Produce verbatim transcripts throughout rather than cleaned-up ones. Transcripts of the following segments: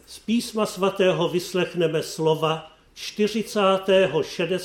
Z písma svatého vyslechneme slova čtyřicátého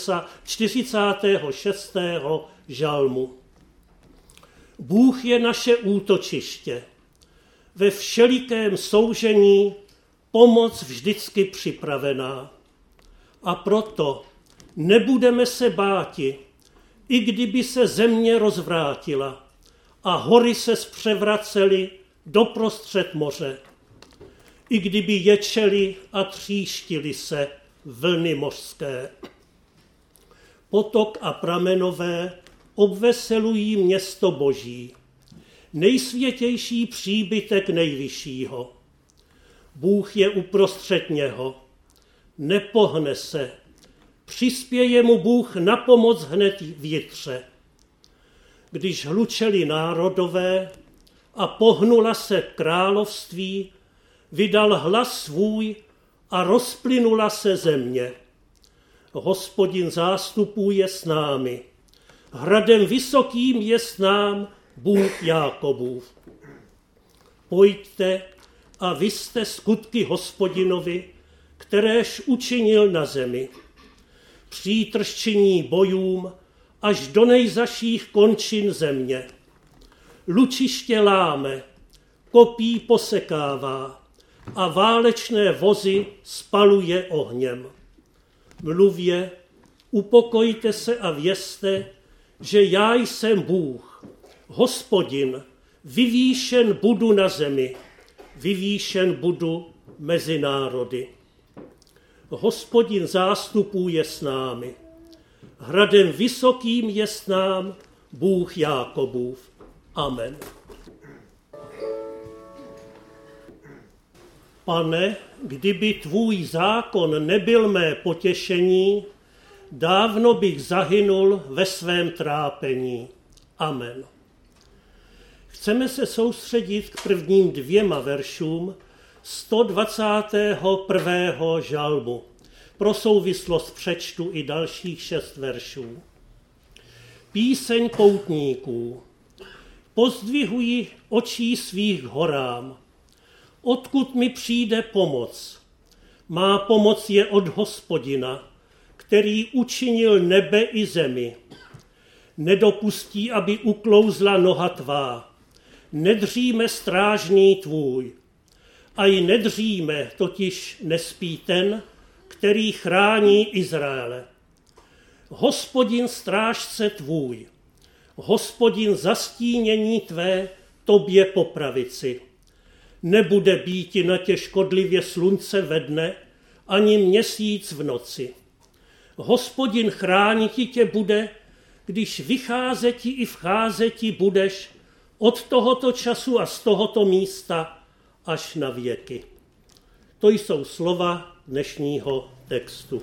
šestého žalmu. Bůh je naše útočiště. Ve všelikém soužení pomoc vždycky připravená. A proto nebudeme se báti, i kdyby se země rozvrátila a hory se zpřevracely doprostřed moře. I kdyby ječely a tříštily se vlny mořské. Potok a pramenové obveselují město Boží, nejsvětější příbytek nejvyššího. Bůh je uprostřed něho, nepohne se, přispěje mu Bůh na pomoc hned vjitře. Když hlučeli národové a pohnula se království, vydal hlas svůj a rozplynula se země. Hospodin zástupů je s námi, hradem vysokým je s nám Bůh Jákobův. Pojďte a vyste skutky Hospodinovi, kteréž učinil na zemi. Přítrž činí bojům až do nejzaších končin země. Lučiště láme, kopí posekává a válečné vozy spaluje ohněm. Mluvě, upokojte se a vězte, že já jsem Bůh, Hospodin, vyvýšen budu na zemi, vyvýšen budu mezi národy. Hospodin zástupů je s námi, hradem vysokým je s nám Bůh Jákobův. Amen. Pane, kdyby tvůj zákon nebyl mé potěšení, dávno bych zahynul ve svém trápení. Amen. Chceme se soustředit k prvním dvěma veršům sto dvacátého prvního žalmu. Pro souvislost přečtu i dalších šest veršů. Píseň poutníků. Pozdvihuji očí svých k horám. Odkud mi přijde pomoc? Má pomoc je od Hospodina, který učinil nebe i zemi. Nedopustí, aby uklouzla noha tvá. Nedříme strážný tvůj. A i nedříme, totiž nespí ten, který chrání Izraele. Hospodin strážce tvůj, Hospodin zastínění tvé tobě po pravici. Nebude býti na tě škodlivě slunce ve dne, ani měsíc v noci. Hospodin chrániti tě bude, když vycházeti i vcházeti budeš od tohoto času a z tohoto místa až na věky. To jsou slova dnešního textu.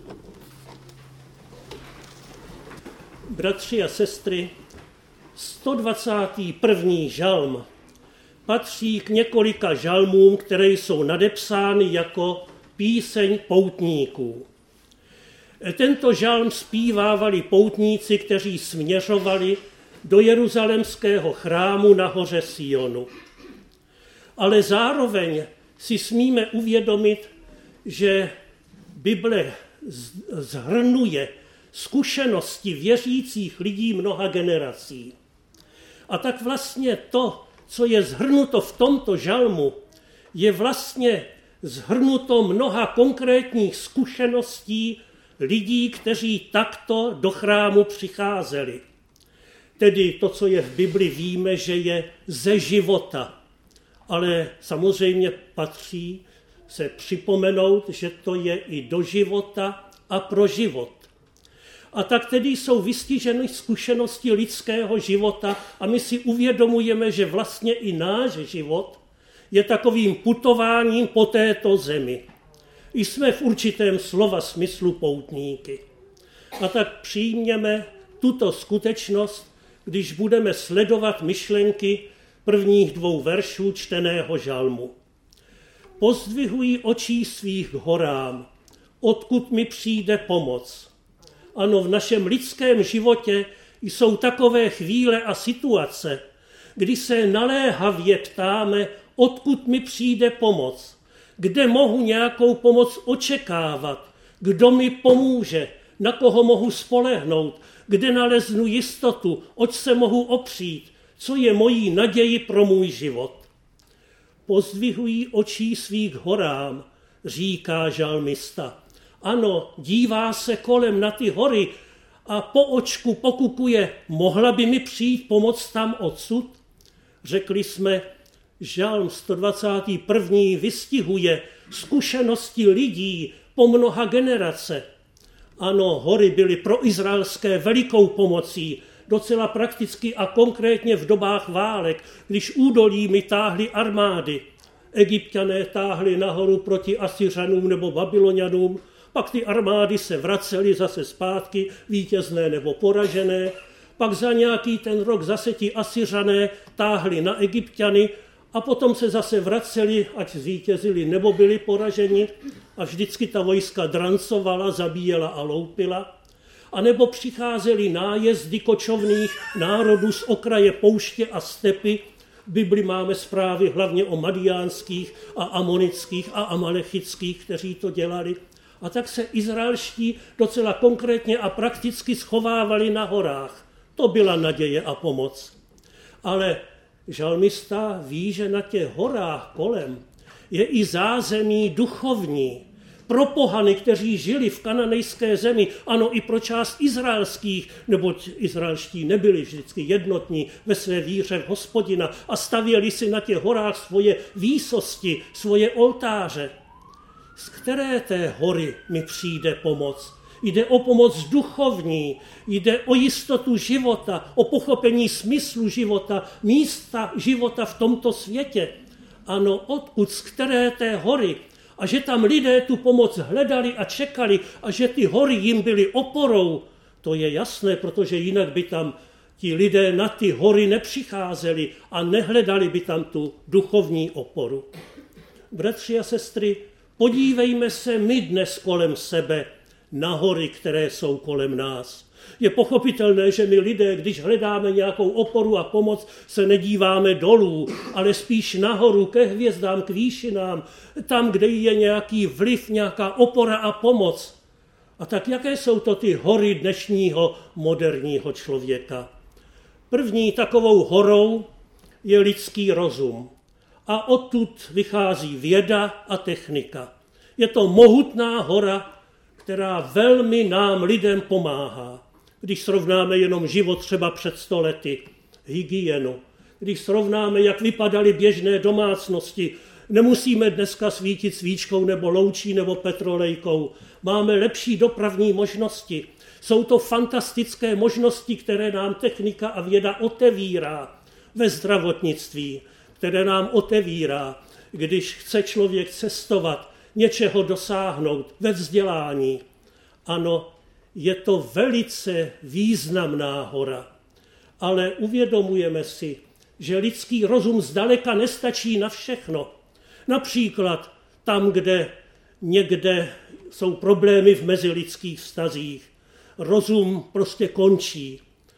Bratři a sestry, sto dvacátý první žalm patří k několika žalmům, které jsou nadepsány jako píseň poutníků. Tento žalm zpívávali poutníci, kteří směřovali do jeruzalemského chrámu na hoře Sionu. Ale zároveň si smíme uvědomit, že Bible shrnuje zkušenosti věřících lidí mnoha generací. A tak vlastně to, co je shrnuto v tomto žalmu, je vlastně shrnuto mnoha konkrétních zkušeností lidí, kteří takto do chrámu přicházeli. Tedy to, co je v Bibli, víme, že je ze života. Ale samozřejmě patří se připomenout, že to je i do života a pro život. A tak tedy jsou vystiženy zkušenosti lidského života a my si uvědomujeme, že vlastně i náš život je takovým putováním po této zemi. Jsme v určitém slova smyslu poutníky. A tak přijměme tuto skutečnost, když budeme sledovat myšlenky prvních dvou veršů čteného žalmu. Pozdvihuji očí svých k horám, odkud mi přijde pomoc. Ano, v našem lidském životě jsou takové chvíle a situace, kdy se naléhavě ptáme, odkud mi přijde pomoc, kde mohu nějakou pomoc očekávat, kdo mi pomůže, na koho mohu spolehnout, kde naleznu jistotu, oč se mohu opřít, co je mojí naději pro můj život. Pozdvihují očí svých horám, říká žalmista. Ano, dívá se kolem na ty hory a po očku pokukuje, mohla by mi přijít pomoc tam odsud? Řekli jsme, žalm sto dvacátý první vystihuje zkušenosti lidí po mnoha generace. Ano, hory byly pro izraelské velikou pomocí, docela prakticky a konkrétně v dobách válek, když údolími táhly armády. Egypťané táhli nahoru proti Asyřanům nebo Babylonianům, pak ty armády se vracely zase zpátky, vítězné nebo poražené, pak za nějaký ten rok zase ti Asyřané táhli na Egypťany a potom se zase vraceli, ať zvítězili nebo byli poraženi, a vždycky ta vojska drancovala, zabíjela a loupila. A nebo přicházely nájezdy kočovných národů z okraje pouště a stepy. V Bibli máme zprávy hlavně o madiánských a amonických a amalechických, kteří to dělali. A tak se izraelští docela konkrétně a prakticky schovávali na horách. To byla naděje a pomoc. Ale žalmista ví, že na těch horách kolem je i zázemí duchovní. Pro pohany, kteří žili v kananejské zemi, ano, i pro část izraelských, neboť izraelští nebyli vždycky jednotní ve své víře v Hospodina a stavěli si na těch horách svoje výsosti, svoje oltáře. Z které té hory mi přijde pomoc? Jde o pomoc duchovní, jde o jistotu života, o pochopení smyslu života, místa života v tomto světě. Ano, odkud, z které té hory? A že tam lidé tu pomoc hledali a čekali a že ty hory jim byly oporou, to je jasné, protože jinak by tam ti lidé na ty hory nepřicházeli a nehledali by tam tu duchovní oporu. Bratři a sestry, podívejme se my dnes kolem sebe na hory, které jsou kolem nás. Je pochopitelné, že my lidé, když hledáme nějakou oporu a pomoc, se nedíváme dolů, ale spíš nahoru, ke hvězdám, k výšinám, tam, kde je nějaký vliv, nějaká opora a pomoc. A tak jaké jsou to ty hory dnešního moderního člověka? První takovou horou je lidský rozum. A odtud vychází věda a technika. Je to mohutná hora, která velmi nám lidem pomáhá. Když srovnáme jenom život třeba před sto lety, hygienu, když srovnáme, jak vypadaly běžné domácnosti, nemusíme dneska svítit svíčkou nebo loučí nebo petrolejkou. Máme lepší dopravní možnosti. Jsou to fantastické možnosti, které nám technika a věda otevírá ve zdravotnictví, které nám otevírá, když chce člověk cestovat, něčeho dosáhnout ve vzdělání. Ano, je to velice významná hora, ale uvědomujeme si, že lidský rozum zdaleka nestačí na všechno. Například tam, kde někde jsou problémy v mezilidských vztazích, rozum prostě končí.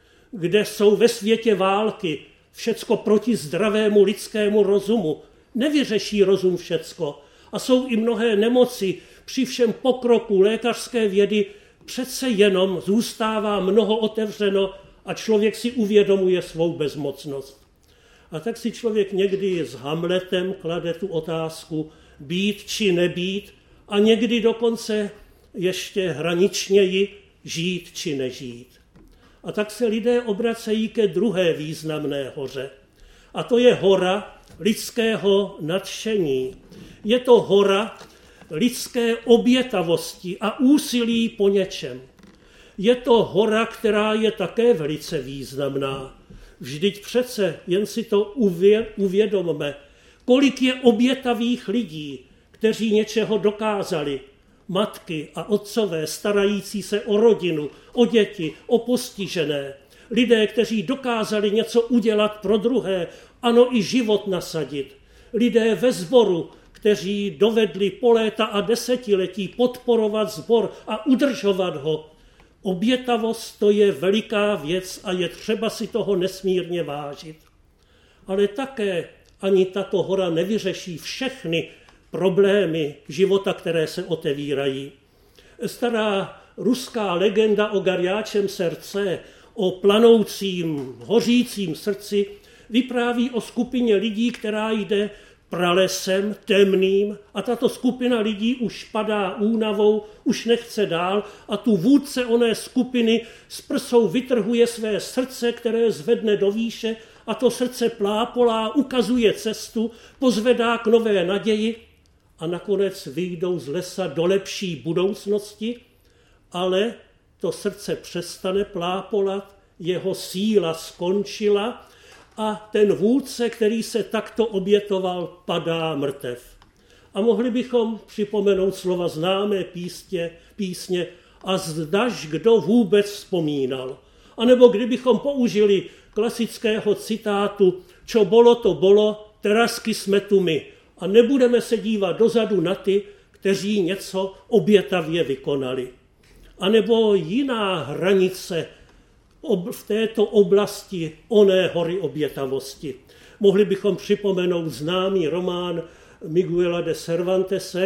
Kde jsou ve světě války, všecko proti zdravému lidskému rozumu, nevyřeší rozum všecko. A jsou i mnohé nemoci, při všem pokroku lékařské vědy přece jenom zůstává mnoho otevřeno a člověk si uvědomuje svou bezmocnost. A tak si člověk někdy s Hamletem klade tu otázku být či nebýt a někdy dokonce ještě hraničněji žít či nežít. A tak se lidé obracejí ke druhé významné hoře. A to je hora lidského nadšení. Je to hora lidské obětavosti a úsilí po něčem. Je to hora, která je také velice významná. Vždyť přece, jen si to uvědomme, kolik je obětavých lidí, kteří něčeho dokázali. Matky a otcové starající se o rodinu, o děti, o postižené. Lidé, kteří dokázali něco udělat pro druhé, ano, i život nasadit. Lidé ve sboru, kteří dovedli po léta a desetiletí podporovat sbor a udržovat ho. Obětavost to je veliká věc a je třeba si toho nesmírně vážit. Ale také ani tato hora nevyřeší všechny problémy života, které se otevírají. Stará ruská legenda o garjáčem srdce, o planoucím, hořícím srdci, vypráví o skupině lidí, která jde pralesem temným a tato skupina lidí už padá únavou, už nechce dál a tu vůdce oné skupiny s prsou vytrhuje své srdce, které zvedne do výše a to srdce plápolá, ukazuje cestu, pozvedá k nové naději a nakonec vyjdou z lesa do lepší budoucnosti, ale to srdce přestane plápolat, jeho síla skončila a ten vůdce, který se takto obětoval, padá mrtev. A mohli bychom připomenout slova známé písně, písně a zdaž kdo vůbec vzpomínal. A nebo kdybychom použili klasického citátu čo bolo, to bolo, terasky jsme tu my. A nebudeme se dívat dozadu na ty, kteří něco obětavě vykonali. A nebo jiná hranice v této oblasti oné hory obětavosti. Mohli bychom připomenout známý román Miguela de Cervantese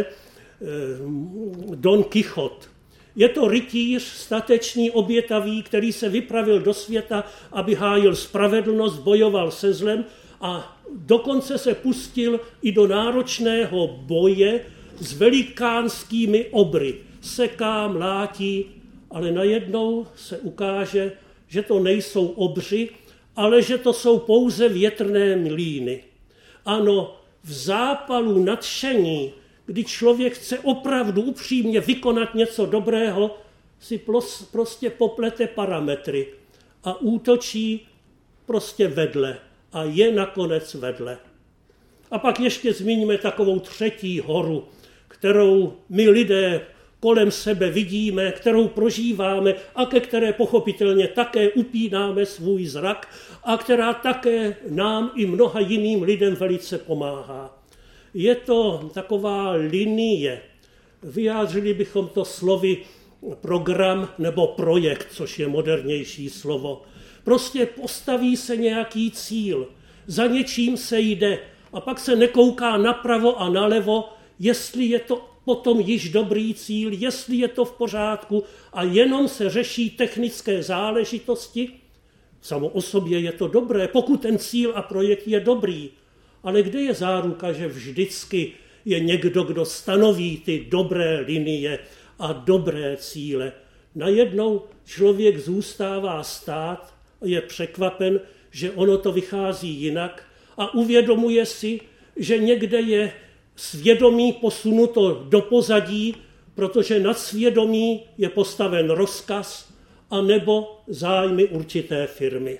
Don Quixote. Je to rytíř, statečný, obětavý, který se vypravil do světa, aby hájil spravedlnost, bojoval se zlem a dokonce se pustil i do náročného boje s velikánskými obry. Seká, mlátí, ale najednou se ukáže, že to nejsou obři, ale že to jsou pouze větrné mlýny. Ano, v zápalu nadšení, kdy člověk chce opravdu upřímně vykonat něco dobrého, si prostě poplete parametry a útočí prostě vedle a je nakonec vedle. A pak ještě zmíníme takovou třetí horu, kterou my lidé kolem sebe vidíme, kterou prožíváme a ke které pochopitelně také upínáme svůj zrak a která také nám i mnoha jiným lidem velice pomáhá. Je to taková linie, vyjádřili bychom to slovy program nebo projekt, což je modernější slovo. Prostě postaví se nějaký cíl, za něčím se jde a pak se nekouká napravo a nalevo, jestli je to potom již dobrý cíl, jestli je to v pořádku a jenom se řeší technické záležitosti. Samo o sobě je to dobré, pokud ten cíl a projekt je dobrý. Ale kde je záruka, že vždycky je někdo, kdo stanoví ty dobré linie a dobré cíle? Najednou člověk zůstává stát a je překvapen, že ono to vychází jinak a uvědomuje si, že někde je svědomí posunuto do pozadí, protože nad svědomí je postaven rozkaz anebo zájmy určité firmy.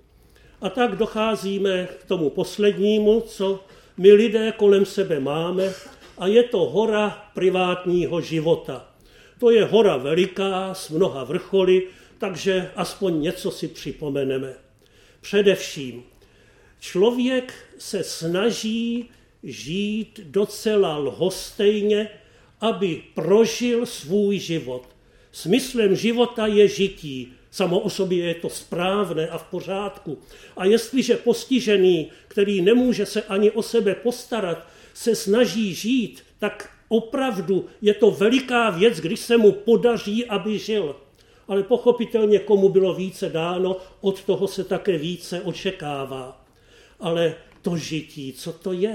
A tak docházíme k tomu poslednímu, co my lidé kolem sebe máme, a je to hora privátního života. To je hora veliká s mnoha vrcholy, takže aspoň něco si připomeneme. Především člověk se snaží žít docela lhostejně, aby prožil svůj život. Smyslem života je žití. Samo o sobě je to správné a v pořádku. A jestliže postižený, který nemůže se ani o sebe postarat, se snaží žít, tak opravdu je to veliká věc, když se mu podaří, aby žil. Ale pochopitelně, komu bylo více dáno, od toho se také více očekává. Ale to žití, co to je?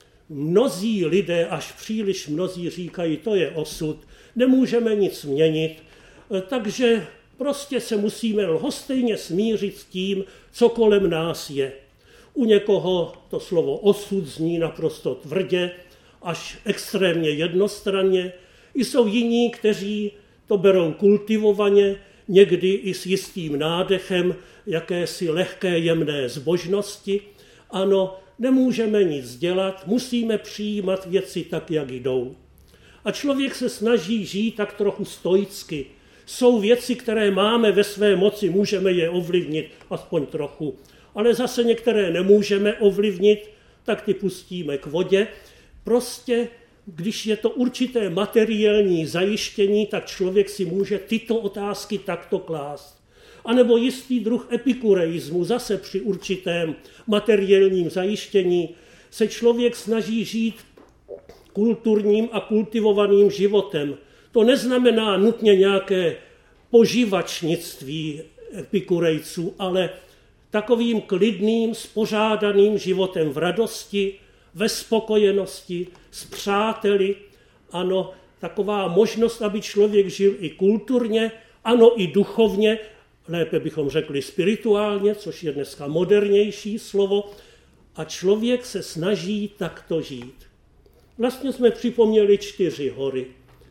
Mnozí lidé, až příliš mnozí říkají, to je osud, nemůžeme nic měnit, takže prostě se musíme lhostejně smířit s tím, co kolem nás je. U někoho to slovo osud zní naprosto tvrdě, až extrémně jednostranně. Jsou jiní, kteří to berou kultivovaně, někdy i s jistým nádechem jakési lehké jemné zbožnosti. Ano, nemůžeme nic dělat, musíme přijímat věci tak, jak jdou. A člověk se snaží žít tak trochu stoicky. Jsou věci, které máme ve své moci, můžeme je ovlivnit, aspoň trochu. Ale zase některé nemůžeme ovlivnit, tak ty pustíme k vodě. Prostě, když je to určité materiální zajištění, tak člověk si může tyto otázky takto klást. A nebo jistý druh epikureismu, zase při určitém materiálním zajištění, se člověk snaží žít kulturním a kultivovaným životem. To neznamená nutně nějaké poživačnictví epikurejců, ale takovým klidným, spořádaným životem v radosti, ve spokojenosti, s přáteli. Ano, taková možnost, aby člověk žil i kulturně, ano, i duchovně, lépe bychom řekli spirituálně, což je dneska modernější slovo, a člověk se snaží takto žít. Vlastně jsme připomněli čtyři hory.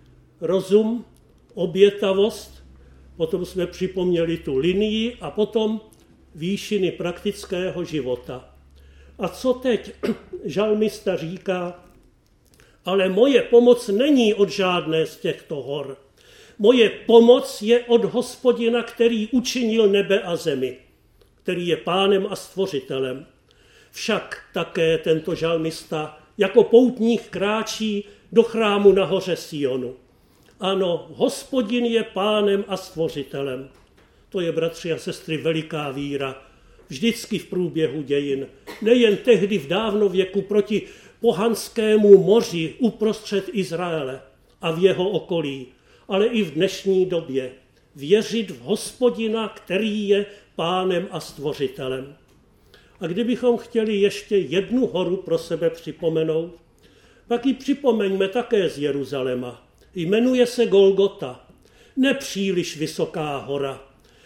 Rozum, obětavost, potom jsme připomněli tu linii a potom výšiny praktického života. A co teď žalmista říká? Ale moje pomoc není od žádné z těchto hor. Moje pomoc je od Hospodina, který učinil nebe a zemi, který je pánem a stvořitelem. Však také tento žalmista jako poutník kráčí do chrámu na hoře Sionu. Ano, Hospodin je pánem a stvořitelem. To je, bratři a sestry, veliká víra. Vždycky v průběhu dějin. Nejen tehdy v dávnověku proti pohanskému moři uprostřed Izraele a v jeho okolí, ale i v dnešní době. Věřit v Hospodina, který je pánem a stvořitelem. A kdybychom chtěli ještě jednu horu pro sebe připomenout, pak ji připomeňme také z Jeruzaléma. Jmenuje se Golgota. Nepříliš vysoká hora,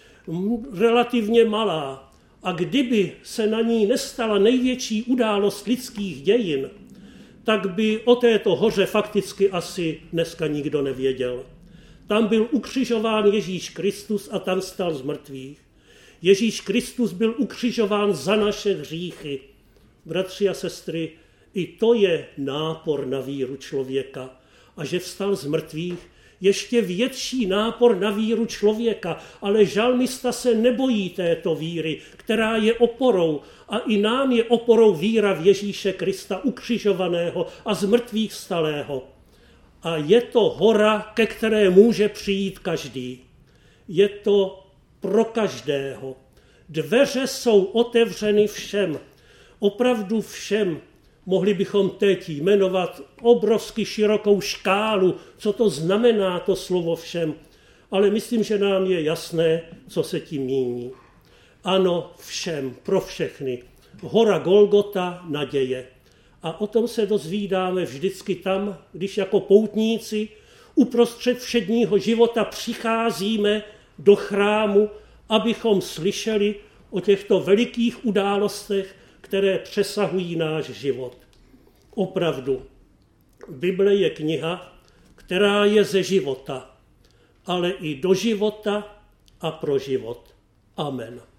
relativně malá. A kdyby se na ní nestala největší událost lidských dějin, tak by o této hoře fakticky asi dneska nikdo nevěděl. Tam byl ukřižován Ježíš Kristus a tam stal z mrtvých. Ježíš Kristus byl ukřižován za naše hříchy. Bratři a sestry, i to je nápor na víru člověka. A že vstal z mrtvých, ještě větší nápor na víru člověka, ale žalmista se nebojí této víry, která je oporou a i nám je oporou víra v Ježíše Krista ukřižovaného a z mrtvých vstalého. A je to hora, ke které může přijít každý. Je to pro každého. Dveře jsou otevřeny všem, opravdu všem. Mohli bychom teď jmenovat obrovsky širokou škálu, co to znamená to slovo všem, ale myslím, že nám je jasné, co se tím míní. Ano, všem, pro všechny. Hora Golgota, naděje. A o tom se dozvídáme vždycky tam, když jako poutníci uprostřed všedního života přicházíme do chrámu, abychom slyšeli o těchto velikých událostech, které přesahují náš život. Opravdu, Bible je kniha, která je ze života, ale i do života a pro život. Amen.